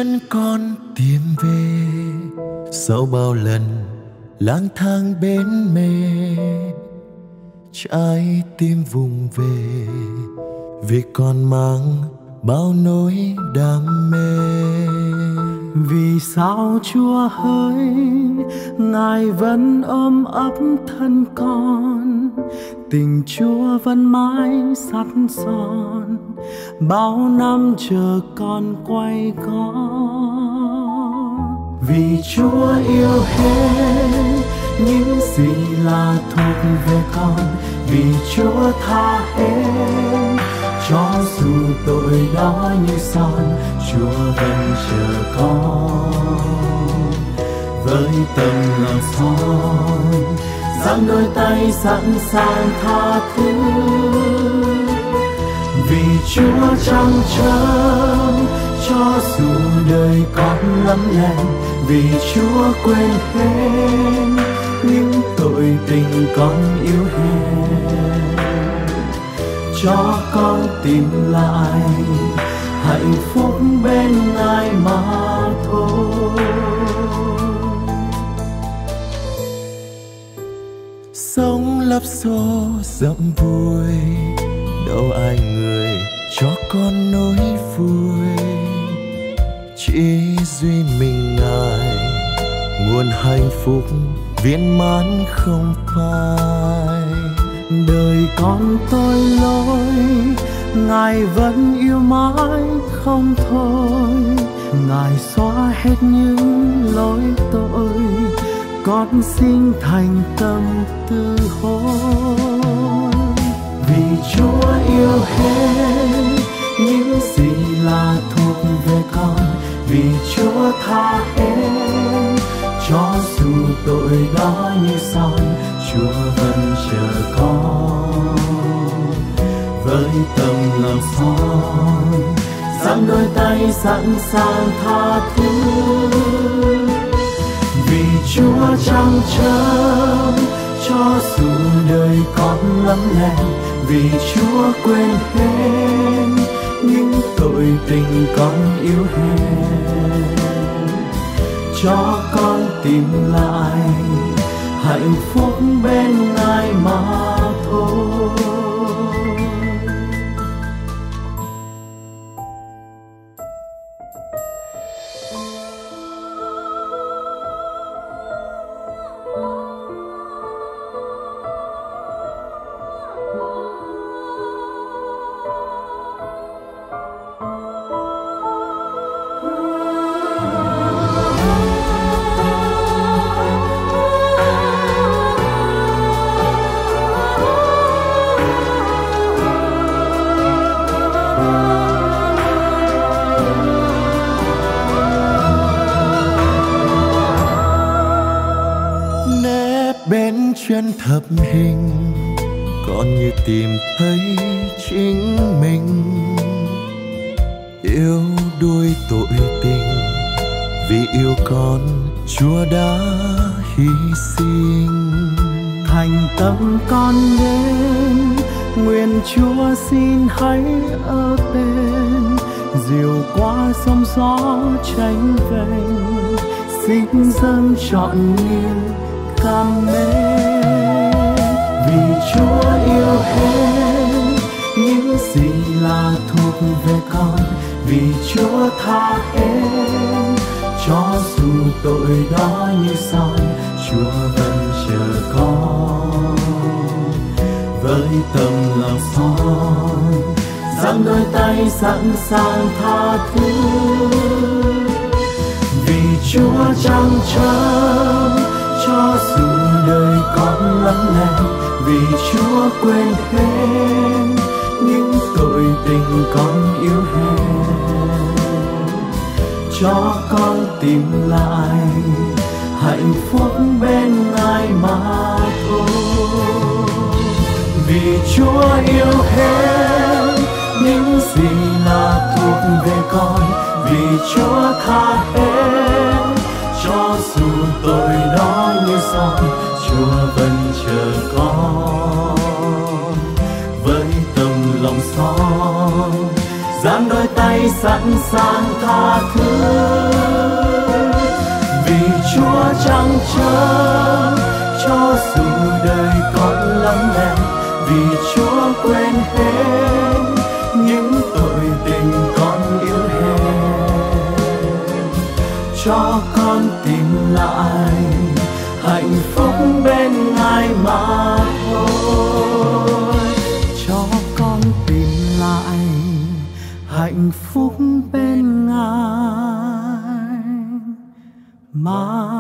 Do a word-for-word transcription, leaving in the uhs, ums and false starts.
chân con tìm về sau bao lần lang thang bên mê, trái tim vùng về vì còn mang bao nỗi đam mê. Vì sao Chúa hỡi Ngài vẫn ôm ấp thân con, tình Chúa vẫn mãi sắt son, bao năm chờ con quay gót. Vì Chúa yêu hết những gì là thuộc về con, vì Chúa tha hết cho dù tội đó như son, Chúa vẫn chờ con với tâm lòng son, giang đôi tay sẵn sàng tha thứ. Vì Chúa chẳng chớm cho dù đời con lắm lem, vì Chúa quên hết những tội tình con yêu hèn, cho con tìm lại hạnh phúc bên Ngài mà thôi. Sống lấp xô dẫm vui, đâu ai người cho con nỗi vui, chỉ duy mình Ngài nguồn hạnh phúc viên mãn không phai. Đời con tôi lỗi, Ngài vẫn yêu mãi không thôi, Ngài xóa hết những lỗi tội, con xin thành tâm tư hối. Vì Chúa yêu hết những gì là thuộc về con, vì Chúa tha hết cho dù tội đó như son, Chúa vẫn chờ con với tâm lòng son, giang đôi tay sẵn sàng tha thứ. Vì Chúa chẳng chớm cho dù đời con lắm lem, vì Chúa quên hết những tội tình con yêu hèn, cho con tìm lại hạnh phúc bên Ngài mà thôi. Bên chân thập hình con như tìm thấy chính mình, yêu đuôi tội tình vì yêu con Chúa đã hy sinh. Thành tâm con đến nguyện Chúa xin hãy ở bên, dìu qua sóng gió tranh vênh, xin dâng trọn niềm cảm mến. Vì Chúa yêu hết những gì là thuộc về con, vì Chúa tha hết cho dù tội đó như son, Chúa vẫn chờ con với tâm lòng son, giang đôi tay sẵn sàng tha thứ. Vì Chúa chẳng chớm cho dù đời con lắm lem, vì Chúa quên hết những tội tình con yêu hèn, cho con tìm lại hạnh phúc bên Ngài mà thôi. Vì Chúa yêu hết những gì là thuộc về con, vì Chúa tha hết cho dù tội đó như son, Chúa vẫn chờ con với tâm lòng son, giang đôi tay sẵn sàng tha thứ. Vì Chúa chẳng chờ cho dù đời còn lắm lẽ, vì Chúa quên hết những tội tình con yếu hèn, cho con tìm lại hạnh phúc bên Ngài mà thôi, cho con tìm lại hạnh phúc bên Ngài mà